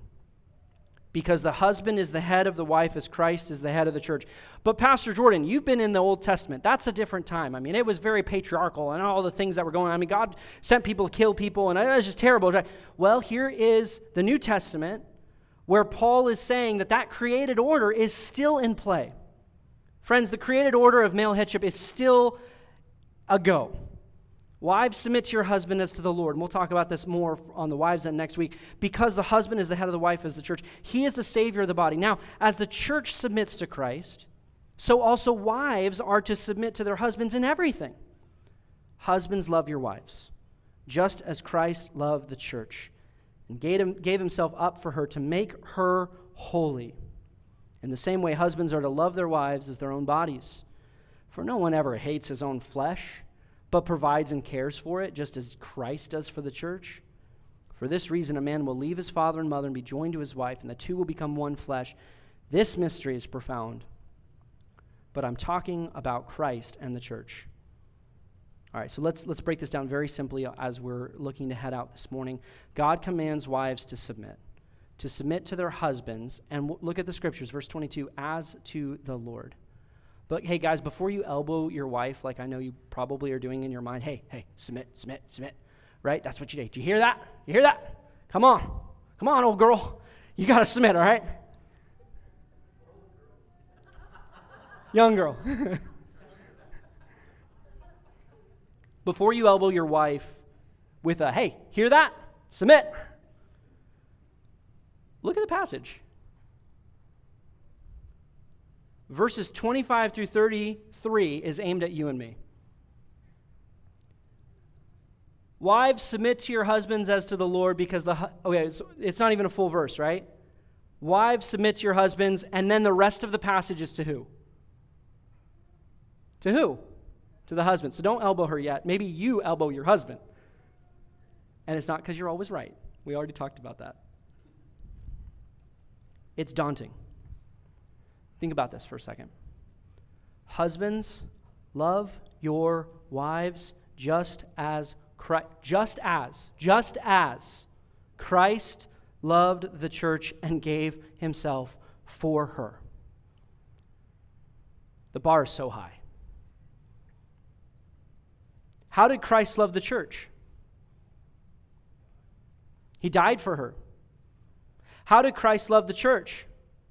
Because the husband is the head of the wife as Christ is the head of the church. But Pastor Jordan, you've been in the Old Testament. That's a different time. I mean, it was very patriarchal and all the things that were going on. I mean, God sent people to kill people, and it was just terrible. Well, here is the New Testament where Paul is saying that created order is still in play. Friends, the created order of male headship is still a go. Wives, submit to your husband as to the Lord. And we'll talk about this more on the wives end next week. Because the husband is the head of the wife as the church. He is the Savior of the body. Now, as the church submits to Christ, so also wives are to submit to their husbands in everything. Husbands, love your wives, just as Christ loved the church and gave himself up for her to make her holy. In the same way, husbands are to love their wives as their own bodies. For no one ever hates his own flesh, but provides and cares for it, just as Christ does for the church. For this reason, a man will leave his father and mother and be joined to his wife, and the two will become one flesh. This mystery is profound, but I'm talking about Christ and the church. All right, so let's break this down very simply as we're looking to head out this morning. God commands wives to submit to their husbands, and look at the scriptures, verse 22, as to the Lord. But hey, guys, before you elbow your wife, like I know you probably are doing in your mind, hey, submit, right? That's what you do. Do you hear that? You hear that? Come on, old girl. You got to submit, all right? Young girl. Before you elbow your wife with a, hey, hear that? Submit. Look at the passage. Verses 25 through 33 is aimed at you and me. Wives, submit to your husbands as to the Lord, because it's not even a full verse, right? Wives, submit to your husbands, and then the rest of the passage is to who? To who? To the husband. So don't elbow her yet. Maybe you elbow your husband. And it's not because you're always right. We already talked about that. It's daunting. Think about this for a second. Husbands, love your wives just as Christ loved the church and gave himself for her. The bar is so high. How did Christ love the church? He died for her. How did Christ love the church?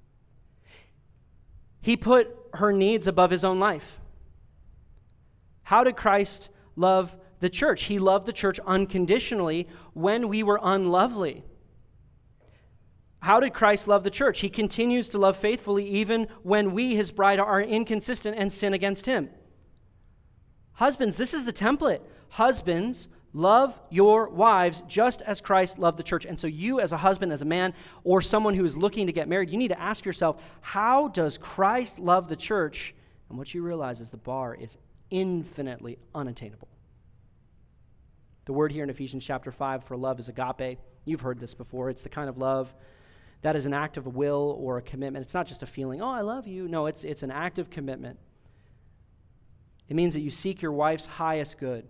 He put her needs above his own life. How did Christ love the church? He loved the church unconditionally when we were unlovely. How did Christ love the church? He continues to love faithfully even when we, his bride, are inconsistent and sin against him. Husbands, this is the template. Husbands, love your wives just as Christ loved the church. And so you as a husband, as a man, or someone who is looking to get married, you need to ask yourself, how does Christ love the church? And what you realize is the bar is infinitely unattainable. The word here in Ephesians chapter 5 for love is agape. You've heard this before. It's the kind of love that is an act of a will or a commitment. It's not just a feeling, oh, I love you. No, it's an act of commitment. It means that you seek your wife's highest good.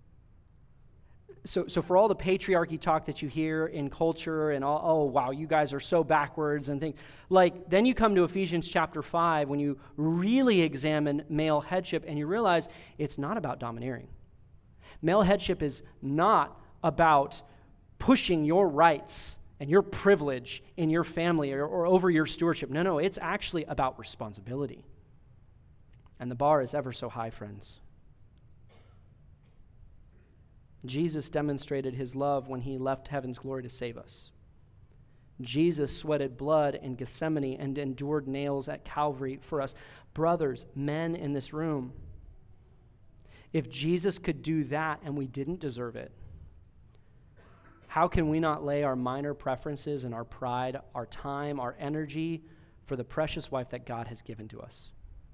So for all the patriarchy talk that you hear in culture and all, oh, wow, you guys are so backwards and things, like then you come to Ephesians chapter 5 when you really examine male headship and you realize it's not about domineering. Male headship is not about pushing your rights and your privilege in your family or over your stewardship. No, it's actually about responsibility. And the bar is ever so high, friends. Jesus demonstrated his love when he left heaven's glory to save us. Jesus sweated blood in Gethsemane and endured nails at Calvary for us. Brothers, men in this room, if Jesus could do that and we didn't deserve it, how can we not lay our minor preferences and our pride, our time, our energy for the precious wife that God has given to us?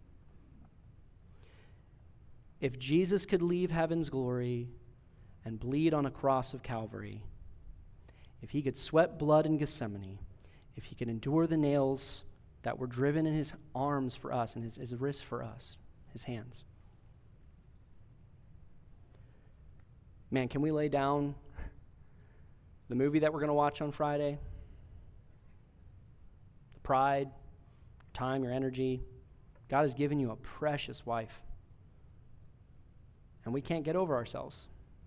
If Jesus could leave heaven's glory and bleed on a cross of Calvary, if he could sweat blood in Gethsemane, if he could endure the nails that were driven in his arms for us and his wrists for us, his hands. Man, can we lay down the movie that we're going to watch on Friday? The pride, time, your energy. God has given you a precious wife. And we can't get over ourselves.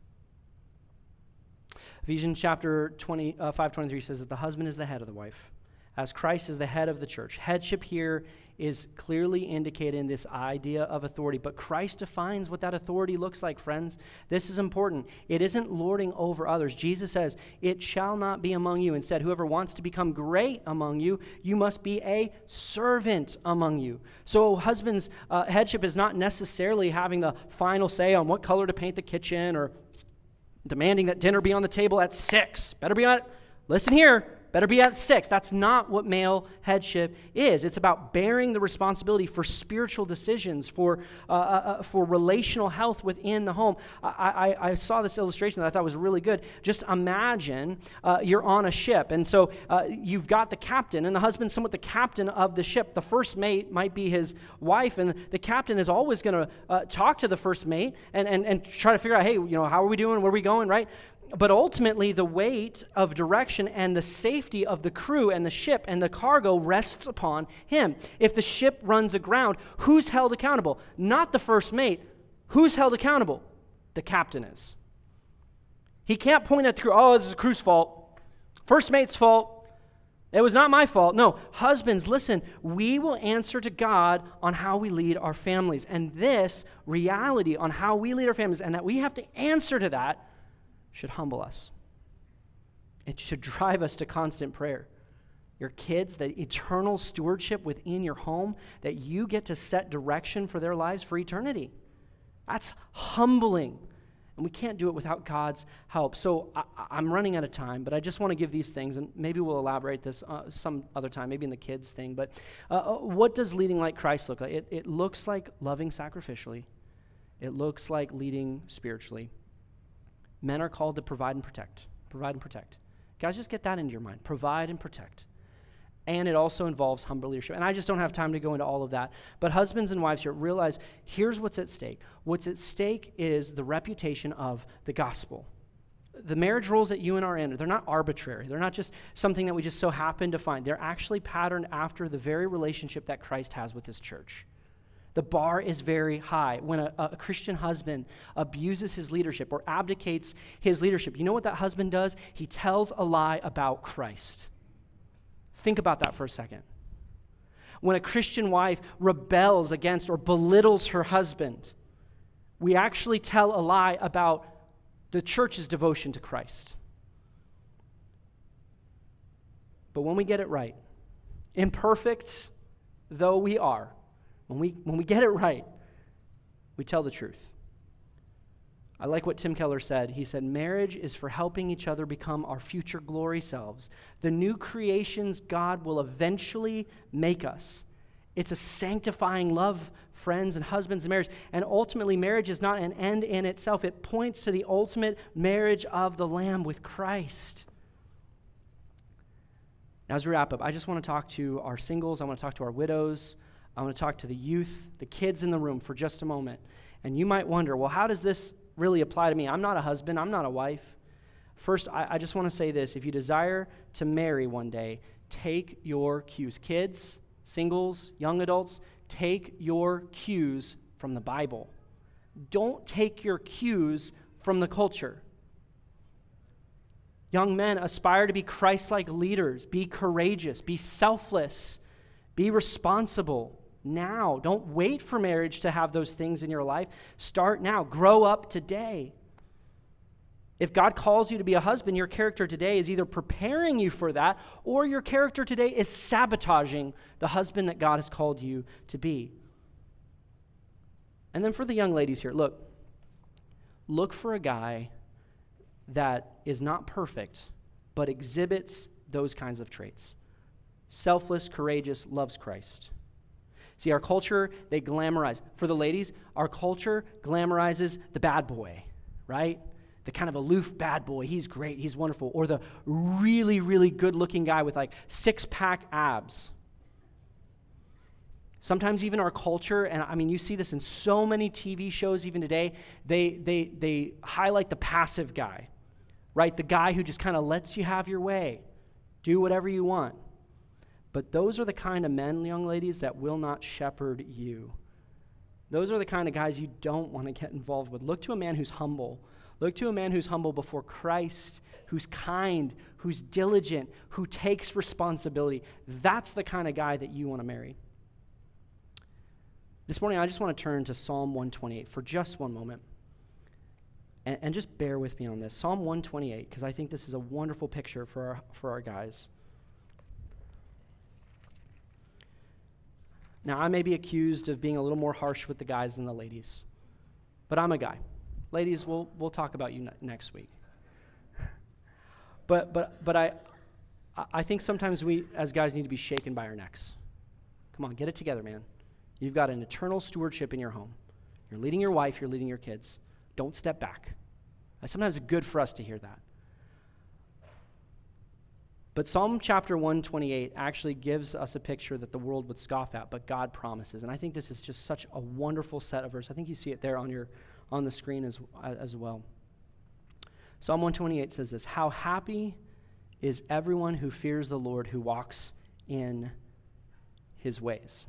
Ephesians chapter 5:23 says that the husband is the head of the wife, as Christ is the head of the church. Headship here is clearly indicated in this idea of authority, but Christ defines what that authority looks like, friends. This is important. It isn't lording over others. Jesus says, it shall not be among you. Instead, whoever wants to become great among you, you must be a servant among you. So husbands, headship is not necessarily having the final say on what color to paint the kitchen or demanding that dinner be on the table at 6. Listen here, better be at 6. That's not what male headship is. It's about bearing the responsibility for spiritual decisions, for relational health within the home. I saw this illustration that I thought was really good. Just imagine you're on a ship, and so you've got the captain, and the husband's somewhat the captain of the ship. The first mate might be his wife, and the captain is always going to talk to the first mate and try to figure out, hey, how are we doing? Where are we going, right? But ultimately, the weight of direction and the safety of the crew and the ship and the cargo rests upon him. If the ship runs aground, who's held accountable? Not the first mate. Who's held accountable? The captain is. He can't point at the crew, oh, this is the crew's fault. First mate's fault. It was not my fault. No, husbands, listen, we will answer to God on how we lead our families. And this reality on how we lead our families and that we have to answer to that should humble us. It should drive us to constant prayer. Your kids, the eternal stewardship within your home, that you get to set direction for their lives for eternity. That's humbling. And we can't do it without God's help. So I'm running out of time, but I just want to give these things, and maybe we'll elaborate this some other time, maybe in the kids thing. But what does leading like Christ look like? It looks like loving sacrificially. It looks like leading spiritually. Men are called to provide and protect. Provide and protect. Guys, just get that into your mind. Provide and protect. And it also involves humble leadership. And I just don't have time to go into all of that. But husbands and wives here, realize here's what's at stake. What's at stake is the reputation of the gospel. The marriage roles that you and I are in, they're not arbitrary. They're not just something that we just so happen to find. They're actually patterned after the very relationship that Christ has with his church. The bar is very high. When a Christian husband abuses his leadership or abdicates his leadership, you know what that husband does? He tells a lie about Christ. Think about that for a second. When a Christian wife rebels against or belittles her husband, we actually tell a lie about the church's devotion to Christ. But when we get it right, imperfect though we are, when we get it right, we tell the truth. I like what Tim Keller said. He said, marriage is for helping each other become our future glory selves, the new creations God will eventually make us. It's a sanctifying love, friends and husbands and marriage. And ultimately, marriage is not an end in itself. It points to the ultimate marriage of the Lamb with Christ. Now, as we wrap up, I just want to talk to our singles. I want to talk to our widows. I want to talk to the youth, the kids in the room for just a moment. And you might wonder, well, how does this really apply to me? I'm not a husband. I'm not a wife. First, I just want to say this. If you desire to marry one day, take your cues. Kids, singles, young adults, take your cues from the Bible. Don't take your cues from the culture. Young men, aspire to be Christ-like leaders. Be courageous. Be selfless. Be responsible now. Don't wait for marriage to have those things in your life. Start now. Grow up today. If God calls you to be a husband, your character today is either preparing you for that, or your character today is sabotaging the husband that God has called you to be. And then for the young ladies here, look for a guy that is not perfect, but exhibits those kinds of traits. Selfless, courageous, loves Christ. See, our culture, they glamorize. For the ladies, our culture glamorizes the bad boy, right? The kind of aloof bad boy. He's great. He's wonderful. Or the really, really good-looking guy with like six-pack abs. Sometimes even our culture, and I mean, you see this in so many TV shows even today, they highlight the passive guy, right? The guy who just kind of lets you have your way. Do whatever you want. But those are the kind of men, young ladies, that will not shepherd you. Those are the kind of guys you don't want to get involved with. Look to a man who's humble. Look to a man who's humble before Christ, who's kind, who's diligent, who takes responsibility. That's the kind of guy that you want to marry. This morning, I just want to turn to Psalm 128 for just one moment. And just bear with me on this. Psalm 128, because I think this is a wonderful picture for our guys. Now, I may be accused of being a little more harsh with the guys than the ladies, but I'm a guy. Ladies, we'll talk about you next week. But I think sometimes we as guys need to be shaken by our necks. Come on, get it together, man. You've got an eternal stewardship in your home. You're leading your wife, you're leading your kids. Don't step back. Sometimes it's good for us to hear that. But Psalm chapter 128 actually gives us a picture that the world would scoff at, but God promises. And I think this is just such a wonderful set of verses. I think you see it there on the screen as well. Psalm 128 says this: "How happy is everyone who fears the Lord, who walks in his ways."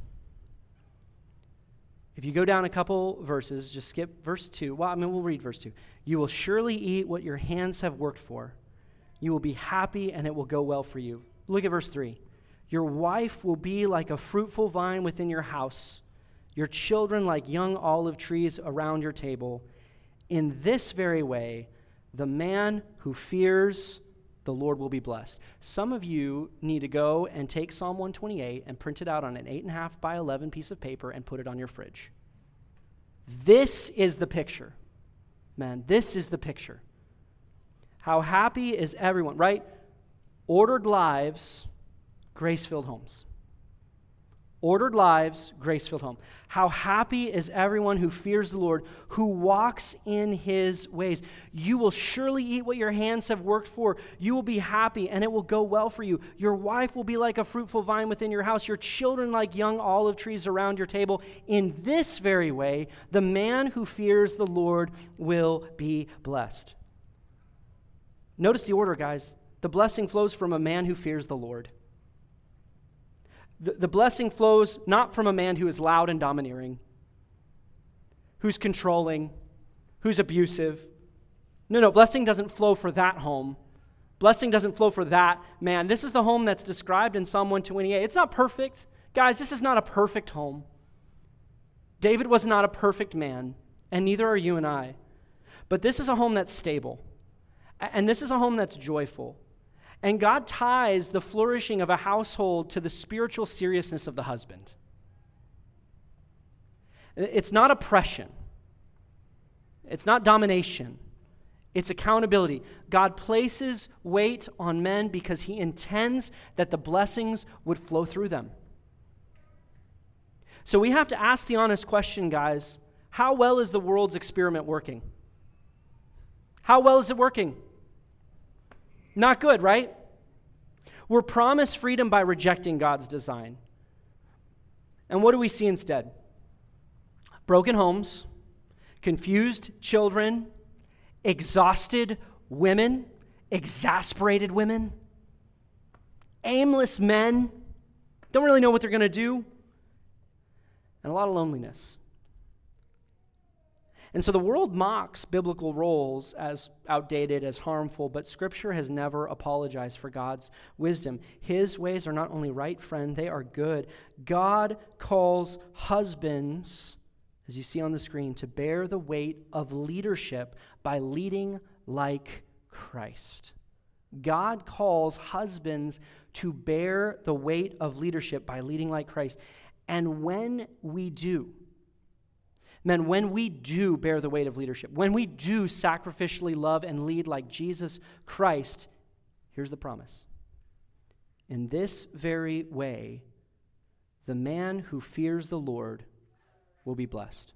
If you go down a couple verses, just skip verse 2. We'll read verse 2. "You will surely eat what your hands have worked for. You will be happy, and it will go well for you." Look at verse 3. "Your wife will be like a fruitful vine within your house, your children like young olive trees around your table. In this very way, the man who fears the Lord will be blessed." Some of you need to go and take Psalm 128 and print it out on an 8.5 by 11 piece of paper and put it on your fridge. This is the picture. Man, this is the picture. How happy is everyone, right? Ordered lives, grace-filled homes. Ordered lives, grace-filled home. How happy is everyone who fears the Lord, who walks in his ways. You will surely eat what your hands have worked for. You will be happy, and it will go well for you. Your wife will be like a fruitful vine within your house, your children like young olive trees around your table. In this very way, the man who fears the Lord will be blessed. Notice the order, guys. The blessing flows from a man who fears the Lord. The blessing flows not from a man who is loud and domineering. who's controlling, who's abusive. No, blessing doesn't flow for that home. Blessing doesn't flow for that man. This is the home that's described in Psalm 128. It's not perfect. Guys, this is not a perfect home. David was not a perfect man, and neither are you and I. But this is a home that's stable, and this is a home that's joyful. And God ties the flourishing of a household to the spiritual seriousness of the husband. It's not oppression. It's not domination. It's accountability. God places weight on men because he intends that the blessings would flow through them. So we have to ask the honest question, guys, how well is the world's experiment working? How well is it working? Not good, right? We're promised freedom by rejecting God's design. And what do we see instead? Broken homes, confused children, exhausted women, exasperated women, aimless men, don't really know what they're going to do, and a lot of loneliness. And so the world mocks biblical roles as outdated, as harmful, but Scripture has never apologized for God's wisdom. His ways are not only right, friend, they are good. God calls husbands, as you see on the screen, to bear the weight of leadership by leading like Christ. God calls husbands to bear the weight of leadership by leading like Christ. And when we do, men, when we do bear the weight of leadership, when we do sacrificially love and lead like Jesus Christ, here's the promise. In this very way, the man who fears the Lord will be blessed.